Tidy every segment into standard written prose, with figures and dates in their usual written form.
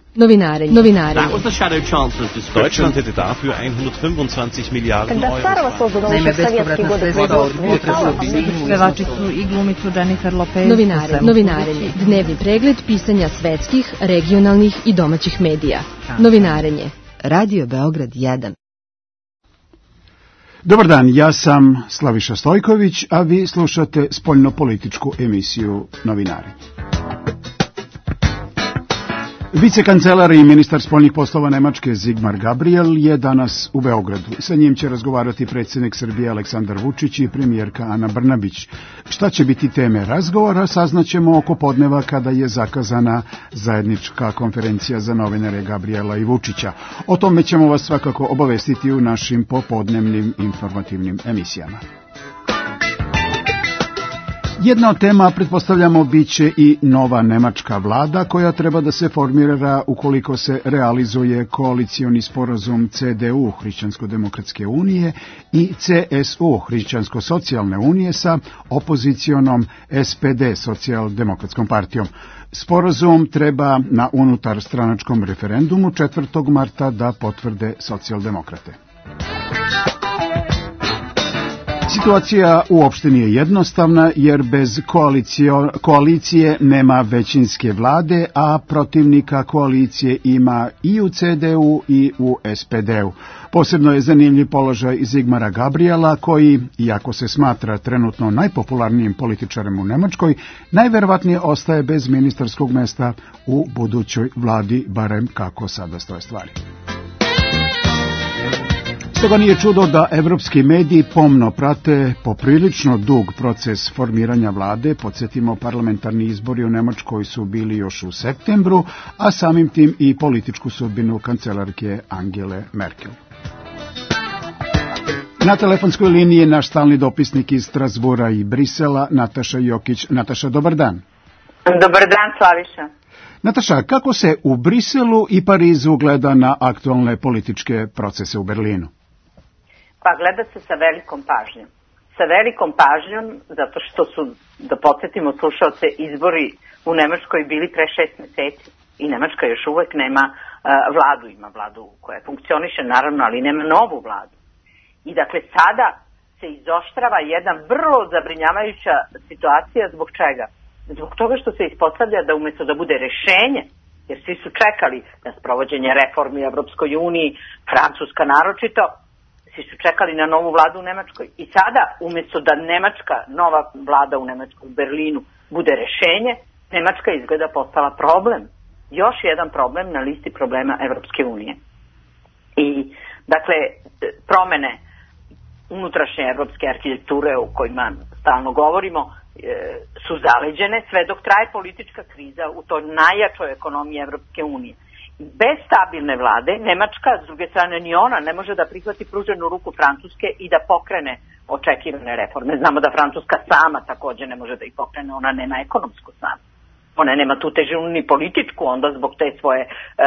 Novinare. That was the Shadow Chancellor's description. Deutschland hätte dafür 125 Milijarden Euro. Naime, bespovratna sredstva od pevačicu i glumicu Jennifer Lopez. Novinarenje. Dnevni pregled pisanja svetskih, regionalnih i domaćih medija. Novinarenje. Radio Beograd 1. Dobar dan, ja sam Slaviša Stojković, a vi slušate spoljnopolitičku emisiju Novinarenje. Vicekancelar i ministar spoljnih poslova Nemačke Sigmar Gabriel je danas u Beogradu. Sa njim će razgovarati predsjednik Srbije Aleksandar Vučić i premijerka Ana Brnabić. Šta će biti teme razgovora, saznaćemo oko podneva kada je zakazana zajednička konferencija za novinare Gabriela i Vučića. O tome ćemo vas svakako obavestiti u našim popodnevnim informativnim emisijama. Jedna od tema, pretpostavljamo, bit će i nova nemačka vlada koja treba da se formira ukoliko se realizuje koalicioni sporazum CDU, Hrišćansko-demokratske unije, i CSU, Hrišćansko-socijalne unije, sa opozicionom SPD, Socijaldemokratskom partijom. Sporazum treba na unutar stranačkom referendumu 4. marta da potvrde socijaldemokrate. Situacija uopšte nije jednostavna jer bez koalicije nema većinske vlade, a protivnika koalicije ima i u CDU i u SPD-u. Posebno je zanimljiv položaj Sigmara Gabriela koji, iako se smatra trenutno najpopularnijim političarem u Nemačkoj, najverovatnije ostaje bez ministarskog mesta u budućoj vladi, barem kako sada stoje stvari. Stoga nije čudo da evropski mediji pomno prate poprilično dug proces formiranja vlade. Podsjetimo, parlamentarni izbori u Nemačkoj su bili još u septembru, a samim tim i političku sudbinu kancelarke Angele Merkel. Na telefonskoj liniji je naš stalni dopisnik iz Strasbura i Brisela, Nataša Jokić. Nataša, dobar dan. Dobar dan, Slaviša. Nataša, kako se u Briselu i Parizu gleda na aktualne političke procese u Berlinu? Pa gleda se sa velikom pažnjom. Sa velikom pažnjom, zato što su, da podsjetimo slušalce, izbori u Nemačkoj bili pre 6 meseci i Nemačka još uvek nema vladu, ima vladu koja funkcioniše naravno, ali nema novu vladu. I dakle sada se izoštrava jedna vrlo zabrinjavajuća situacija. Zbog čega? Zbog toga što se ispostavlja da umjesto da bude rešenje, jer svi su čekali na sprovođenje reformi u Evropskoj uniji, Francuska naročito, svi su čekali na novu vladu u Nemačkoj. I sada, umjesto da nova vlada u Nemačkoj, u Berlinu, bude rešenje, Nemačka izgleda postala problem. Još jedan problem na listi problema Evropske unije. I, dakle, promene unutrašnje evropske arhitekture o kojima stalno govorimo su zaleđene sve dok traje politička kriza u toj najjačoj ekonomiji Evropske unije. Bez stabilne vlade, Nemačka, s druge strane, ni ona ne može da prihvati pruženu ruku Francuske i da pokrene očekivane reforme. Znamo da Francuska sama također ne može da ih pokrene, ona nema ekonomsku snagu. Ona nema tu težinu ni političku, onda zbog te svoje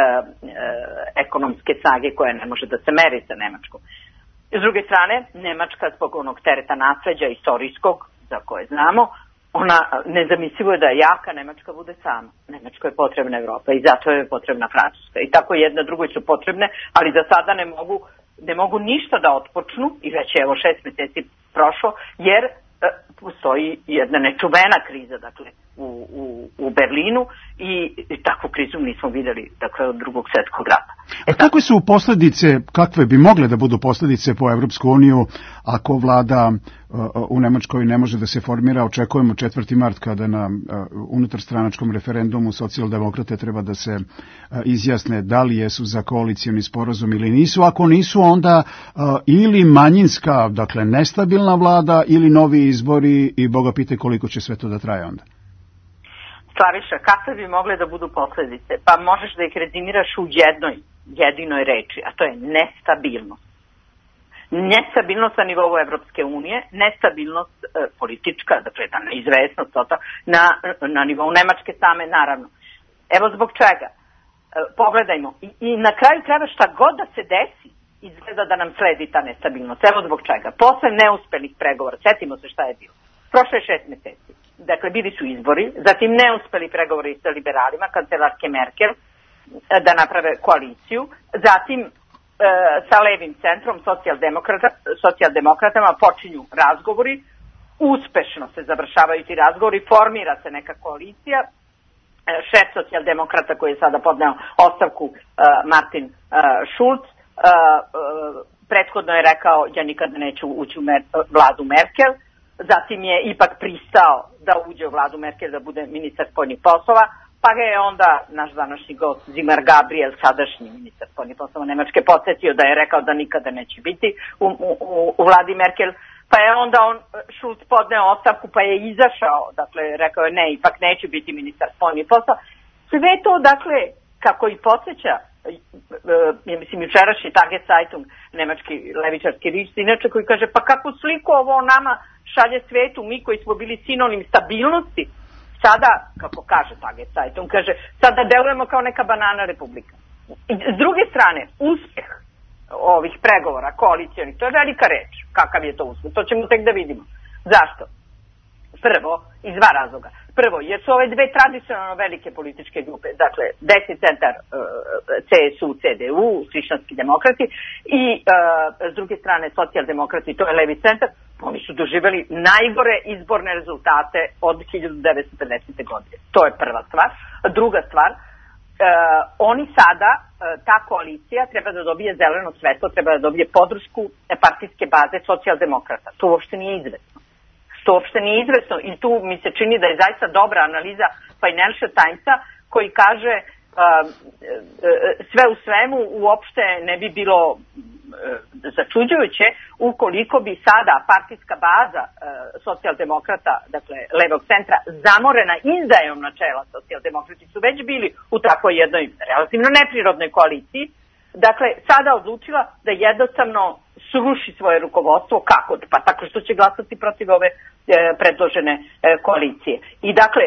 ekonomske snage koja ne može da se meri sa Nemačkom. S druge strane, Nemačka zbog onog tereta nasleđa istorijskog, za koje znamo, ona nezamislivo je da jaka Nemačka bude sama. Nemačkoj je potrebna Evropa i zato je potrebna Francuska. I tako jedna drugoj su potrebne, ali za sada ne mogu ništa da otpočnu, i već je evo 6 meseci prošlo, jer postoji jedna nečuvena kriza, dakle, u Berlinu i takvu krizu nismo vidjeli, dakle, od Drugog svjetskog rata. Kakve su posljedice, kakve bi mogle da budu posljedice po Evropsku uniju ako vlada u Nemačkoj ne može da se formira? Očekujemo 4. mart kada na unutarstranačkom referendumu socijaldemokrate treba da se izjasne da li jesu za koalicioni sporazum ili nisu. Ako nisu, onda ili manjinska, dakle nestabilna vlada, ili novi izbori i Boga pite koliko će sve to da traje onda. Slaviša, kakve bi mogle da budu posljedice? Pa možeš da ih rezimiraš u jedinoj reči, a to je nestabilnost. Nestabilnost na nivou Evropske unije, nestabilnost politička, dakle ta neizvesnost, na nivou Nemačke same, naravno. Evo zbog čega. Pogledajmo. I na kraju krajeva šta god da se desi, izgleda da nam sledi ta nestabilnost. Evo zbog čega. Posle neuspelih pregovora, sjetimo se šta je bilo. Prošle 6 meseci. Dakle, bili su izbori, zatim neuspeli pregovori sa liberalima, kancelarke Merkel, da naprave koaliciju. Zatim sa levim centrom, socijaldemokratama počinju razgovori, uspešno se završavaju ti razgovori, formira se neka koalicija. Šef socijaldemokrata koji je sada podneo ostavku, Martin Schulz, prethodno je rekao ja nikada neću ući u vladu Merkel, zatim je ipak pristao da uđe u vladu Merkel, da bude ministar spoljnih poslova, pa ga je onda naš današnji gost Zimar Gabriel, sadašnji ministar spoljnih poslova Nemačke, podsjetio da je rekao da nikada neće biti u vladi Merkel, pa je onda Schulz podneo ostavku pa je izašao, dakle rekao je ne, ipak neće biti ministar spoljnih poslova. Sve to, dakle, kako i podsjeća, ja mislim jučerašnji Tageszeitung, nemački levičarski list, inače koji kaže pa kakvu sliku ovo nama šalje svetu, mi koji smo bili sinonim stabilnosti, sada, kako kaže Tageszeitung, kaže sada delujemo kao neka banana republika. S druge strane, uspeh ovih pregovora koalicijonih, to je velika reč, kakav je to uspeh, to ćemo tek da vidimo. Zašto? Prvo, iz dva razloga. Prvo, jer su ove dve tradicionalno velike političke grupe, dakle, desni centar CSU, CDU, hrišćanski demokrati i s druge strane socijaldemokrati, to je levi centar, oni su doživjeli najgore izborne rezultate od 1950. godine. To je prva stvar. Druga stvar, oni sada, ta koalicija treba da dobije zeleno svetlo, treba da dobije podršku partijske baze socijaldemokrata. To uopšte nije izvesno. To uopšte nije izvesno i tu mi se čini da je zaista dobra analiza Financial Timesa koji kaže sve u svemu uopšte ne bi bilo začuđujuće ukoliko bi sada partijska baza socijaldemokrata, dakle levog centra, zamorena izdajom načela, socijaldemokrati su već bili u takvoj jednoj relativno neprirodnoj koaliciji, dakle sada odlučila da jednostavno sruši svoje rukovodstvo. Kako? Pa tako što će glasati protiv ove predložene koalicije. I dakle,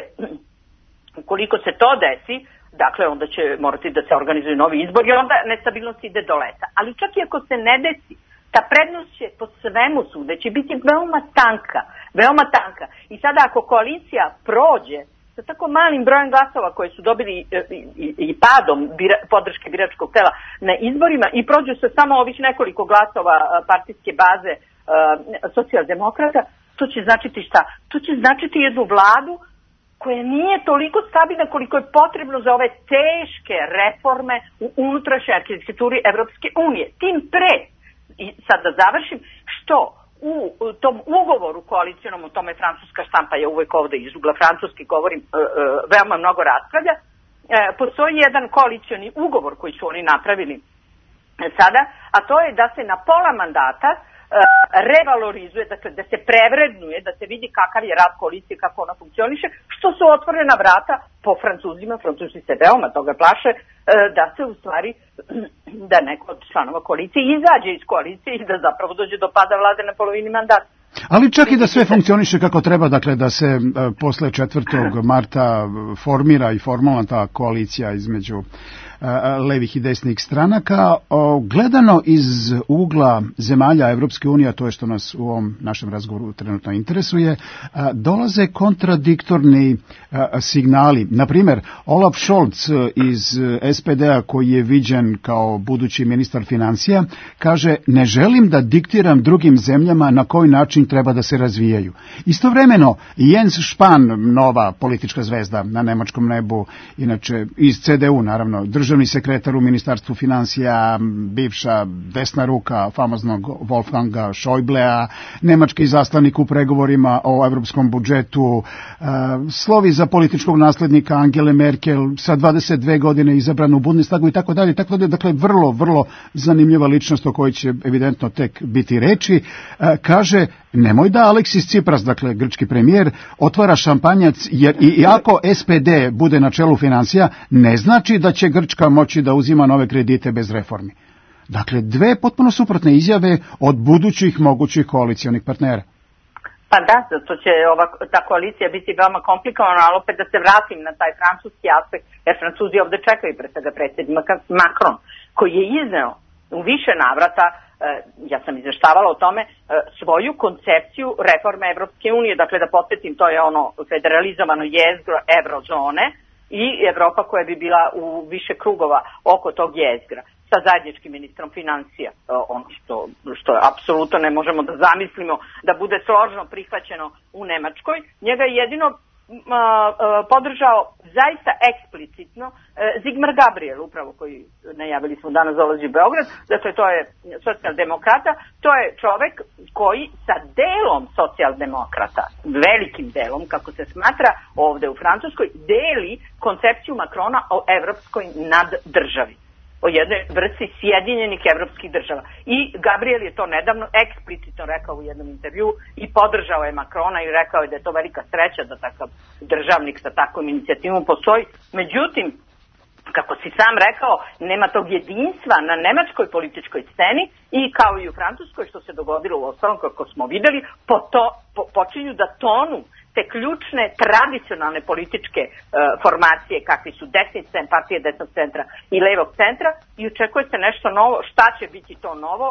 ukoliko se to desi, dakle onda će morati da se organizuju novi izbor i onda nestabilnost ide do leta. Ali čak i ako se ne desi, ta prednost će po svemu sudeći biti veoma tanka, veoma tanka. I sada ako koalicija prođe sa tako malim brojem glasova koje su dobili i padom podrške biračkog tela na izborima i prođu sa samo ovih nekoliko glasova partijske baze socijaldemokrata, to će značiti šta? To će značiti jednu vladu koja nije toliko stabilna koliko je potrebno za ove teške reforme u unutrašnjoj arhitekturi Evropske unije. Tim pre, i sad da završim, što u tom ugovoru koalicijonom, o tome francuska štampa je uvek ovde iz ugla francuski govorim, veoma mnogo raspravlja, postoji jedan koalicioni ugovor koji su oni napravili sada, a to je da se na pola mandata revalorizuje, dakle da se prevrednuje, da se vidi kakav je rad koalicije, kako ona funkcioniše, što su otvorena vrata po Francuzima, Francuzi se veoma toga plaše, da se u stvari, da neko od članova koalicije izađe iz koalicije i da zapravo dođe do pada vlade na polovini mandata. Ali čak i da sve funkcioniše kako treba, dakle da se posle 4. marta formira i formalna ta koalicija između levih i desnih stranaka, gledano iz ugla zemalja Evropske unije, a to je što nas u ovom našem razgovoru trenutno interesuje, dolaze kontradiktorni signali. Naprimjer, Olaf Scholz iz SPD-a koji je viđen kao budući ministar financija, kaže ne želim da diktiram drugim zemljama na koji način treba da se razvijaju. Istovremeno, Jens Spahn, nova politička zvezda na nemačkom nebu, inače iz CDU naravno, državni sekretar u Ministarstvu financija, bivša desna ruka famoznog Wolfganga Schäublea, nemački izaslanik u pregovorima o evropskom budžetu, slovi za političkog naslednika Angele Merkel, sa 22 godine izabran u Bundestagu i tako dalje. Dakle, vrlo, vrlo zanimljiva ličnost o kojoj će evidentno tek biti reči. Kaže, nemoj da Aleksis Tsipras, dakle grčki premijer, otvara šampanjac, jer iako SPD bude na čelu financija, ne znači da će Grčka moći da uzima nove kredite bez reformi. Dakle, dve potpuno suprotne izjave od budućih mogućih koalicijonih partnera. Pa da, zato će ta koalicija biti veoma komplikovana, ali opet da se vratim na taj francuski aspekt, jer Francuzi ovde čekaju pre svega predsjednik Macron, koji je izneo u više navrata, ja sam izveštavala o tome, svoju koncepciju reforme Evropske unije, dakle da podsjetim, to je ono federalizovano jezgro eurozone, i Evropa koja bi bila u više krugova oko tog jezgra sa zajedničkim ministrom financija, ono što apsolutno ne možemo da zamislimo da bude složno prihvaćeno u Nemačkoj. Njega je jedino podržao zaista eksplicitno Sigmar Gabriel, upravo koji najavili smo danas dolazi u Beograd, dakle to je socijaldemokrata, to je čovek koji sa delom socijaldemokrata, velikim delom kako se smatra ovde u Francuskoj, deli koncepciju Macrona o evropskoj naddržavi, o jednoj vrsti sjedinjenih evropskih država. I Gabriel je to nedavno eksplicitno rekao u jednom intervju i podržao je Macrona i rekao je da je to velika sreća da takav državnik sa takvom inicijativom postoji. Međutim, kako si sam rekao, nema tog jedinstva na nemačkoj političkoj sceni i kao i u Francuskoj, što se dogodilo u ostalom, kako smo videli, počinju da tonu te ključne tradicionalne političke formacije kakvi su desnice, partije desnog centra i levog centra i očekuje se nešto novo. Šta će biti to novo?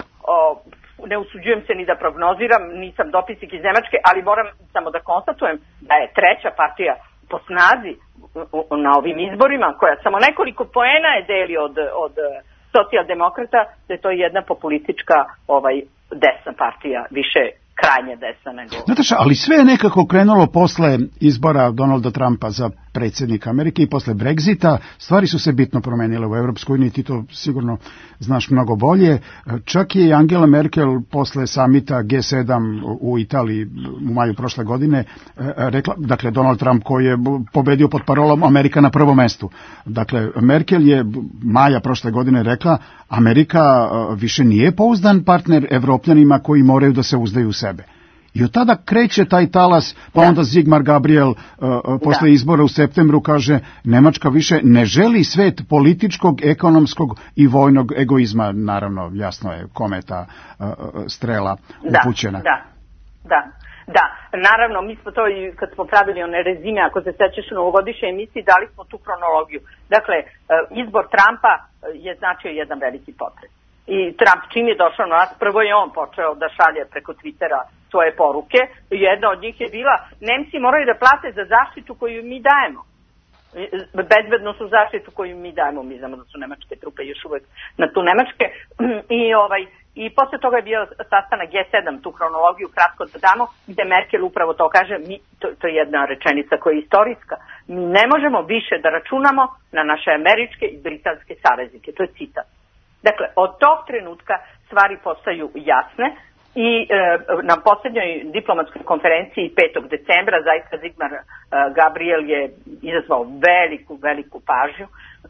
Ne usuđujem se ni da prognoziram, nisam dopisnik iz Nemačke, ali moram samo da konstatujem da je treća partija po snazi na ovim izborima, koja samo nekoliko poena je deli od socijaldemokrata, da je to jedna populistička desna partija, više krajnje desna nego... Nataša, ali sve je nekako krenulo posle izbora Donalda Trumpa za predsjednika Amerike i posle Brexita. Stvari su se bitno promenile u Evropskoj uniji, ti to sigurno znaš mnogo bolje. Čak je i Angela Merkel posle samita G7 u Italiji u maju prošle godine rekla, dakle Donald Trump koji je pobedio pod parolom Amerika na prvom mestu. Dakle, Merkel je maja prošle godine rekla Amerika više nije pouzdan partner Evropljanima koji moraju da se uzdaju u sebe. I od tada kreće taj talas, pa onda Sigmar Gabriel posle izbora u septembru kaže Nemačka više ne želi svet političkog, ekonomskog i vojnog egoizma. Naravno, jasno je kome je ta strela upućena. Da, naravno, mi smo to i kad smo pravili one rezime, ako se sećaš na ovogodišnjoj emisiji, dali smo tu kronologiju. Dakle, izbor Trumpa je značio jedan veliki potres. I Trump čim je došao na nas, prvo je on počeo da šalje preko Twittera svoje poruke. Jedna od njih je bila, Nemci moraju da plate za zaštitu koju mi dajemo. Bezbednosnu zaštitu koju mi dajemo. Mi znamo da su nemačke trupe još uvek na tu Nemačke. I posle toga je bio sastanak G7, tu kronologiju kratko da damo, gde Merkel upravo to kaže, to je jedna rečenica koja je istorijska, mi ne možemo više da računamo na naše američke i britanske saveznike. To je citat. Dakle, od tog trenutka stvari postaju jasne i na posljednjoj diplomatskoj konferenciji 5. decembra zaista Sigmar Gabriel je izazvao veliku pažnju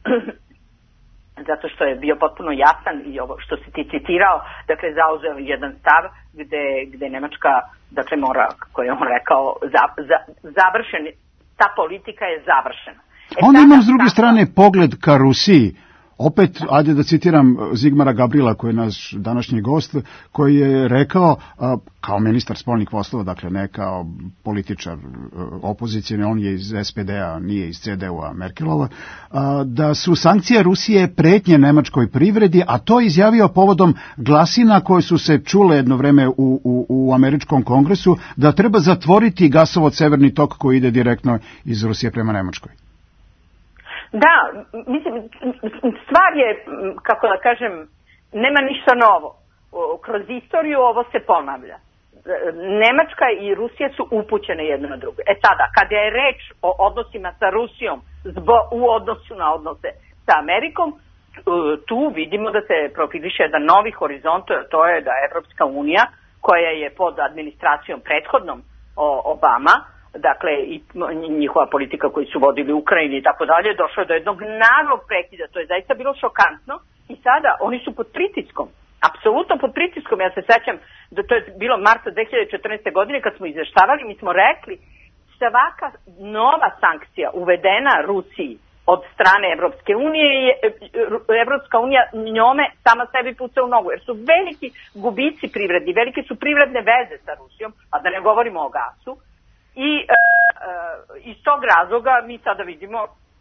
zato što je bio potpuno jasan i ovo što si ti citirao, dakle zauzeo jedan stav gde Nemačka, dakle mora, kako je on rekao, završen, ta politika je završena. On ima s druge strane pogled ka Rusiji. Opet, ajde da citiram Sigmara Gabriela, koji je naš današnji gost, koji je rekao, kao ministar spoljnih poslova, dakle ne kao političar opozicije, on je iz SPD-a, nije iz CDU-a Merkelova, da su sankcije Rusije pretnje nemačkoj privredi, a to je izjavio povodom glasina koje su se čule jedno vreme u američkom kongresu, da treba zatvoriti gasovod Severni tok koji ide direktno iz Rusije prema Nemačkoj. Da, mislim, stvar je, kako da kažem, nema ništa novo. Kroz istoriju ovo se ponavlja. Nemačka i Rusija su upućene jedno na drugo. Sada, kada je reč o odnosima sa Rusijom u odnosu na odnose sa Amerikom, tu vidimo da se profiliše jedan novi horizont, to je da Evropska unija, koja je pod administracijom prethodnom Obama, dakle i njihova politika koju su vodili u Ukrajini i tako dalje, došlo je do jednog naglog prekida, to je zaista bilo šokantno i sada oni su pod pritiskom, apsolutno pod pritiskom. Ja se sećam da to je bilo marta 2014. godine kad smo izveštavali, mi smo rekli svaka nova sankcija uvedena Rusiji od strane Evropske unije je Evropska unija njome sama sebi puca u nogu, jer su veliki gubici privredi, velike su privredne veze sa Rusijom, a da ne govorimo o gasu. I iz tog razloga mi sada vidimo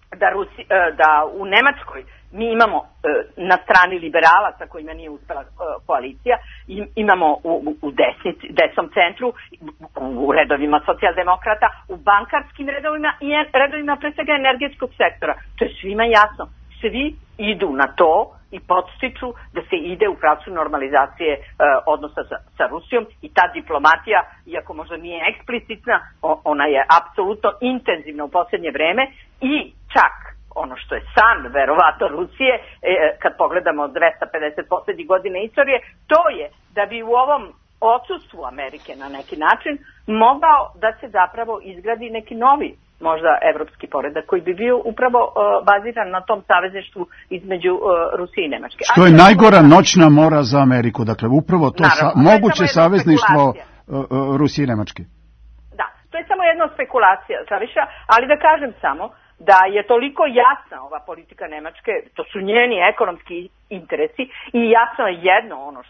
da u Nemačkoj mi imamo na strani liberala sa kojima nije uspela koalicija, imamo u desnom centru, u redovima socijaldemokrata, u bankarskim redovima i redovima pre svega energetskog sektora. To je svima jasno. Svi idu na to i podstiču da se ide u pravcu normalizacije odnosa sa Rusijom i ta diplomatija, iako možda nije eksplicitna, ona je apsolutno intenzivna u posljednje vreme i čak ono što je san, verovatno, Rusije, kad pogledamo 250 posljednjih godina istorije, to je da bi u ovom odsustvu Amerike na neki način mogao da se zapravo izgradi neki novi, možda evropski poredak koji bi bio upravo baziran na tom savezništvu između Rusije i Nemačke. Što je najgora noćna mora za Ameriku, dakle upravo to moguće savezništvo Rusije i Nemačke. Da, to je samo jedna spekulacija, Slaviša, ali da kažem samo da je toliko jasna ova politika Nemačke, to su njeni ekonomski interesi i jasno je jedno ono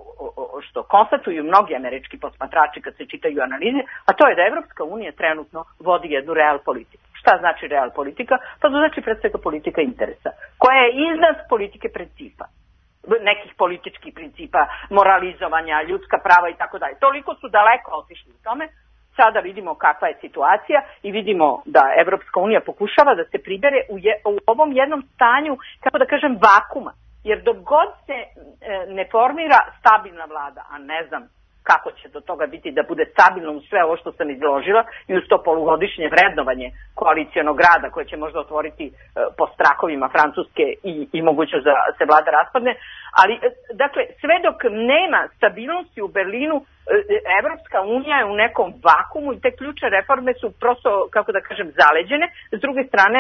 što konstatuju mnogi američki posmatrači kad se čitaju analize, a to je da Evropska unija trenutno vodi jednu real politiku. Šta znači real politika? Pa to znači pred svega politika interesa, koja je iznad politike principa, nekih političkih principa, moralizovanja, ljudska prava i tako dalje. Toliko su daleko otišli u tome. Sada vidimo kakva je situacija i vidimo da Evropska unija pokušava da se pribere u ovom jednom stanju, kako da kažem, vakuma. Jer dok god se ne formira stabilna vlada, a ne znam kako će do toga biti da bude stabilno u sve ovo što sam izložila i uz to polugodišnje vrednovanje koalicijonog rada koje će možda otvoriti po strahovima Francuske i mogućnost da se vlada raspadne. Ali, dakle, sve dok nema stabilnosti u Berlinu, Evropska unija je u nekom vakumu i te ključne reforme su prosto, kako da kažem, zaleđene. S druge strane,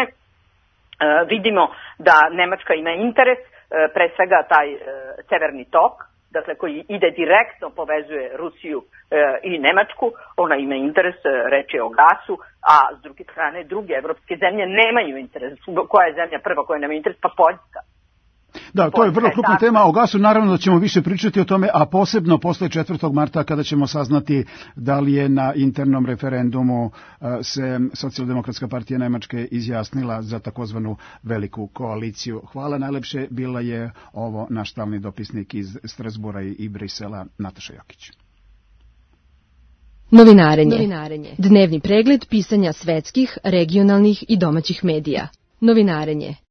vidimo da Nemačka ima interes, pre svega taj severni tok, dakle koji ide direktno povezuje Rusiju i Nemačku, ona ima interes, reč je o gasu, a s druge strane druge evropske zemlje nemaju interes. Koja je zemlja prva koja nema interes? Pa Poljska. Da, to je vrlo krupna tema. O gasu naravno da ćemo više pričati o tome, a posebno posle 4. marta kada ćemo saznati da li je na internom referendumu se Socijaldemokratska partija Nemačke izjasnila za takozvanu veliku koaliciju. Hvala najlepše, bila je ovo naš stalni dopisnik iz Strasbura i Brisela, Nataša Jokić. Novinarenje. Dnevni pregled pisanja svetskih, regionalnih i domaćih medija. Novinarenje.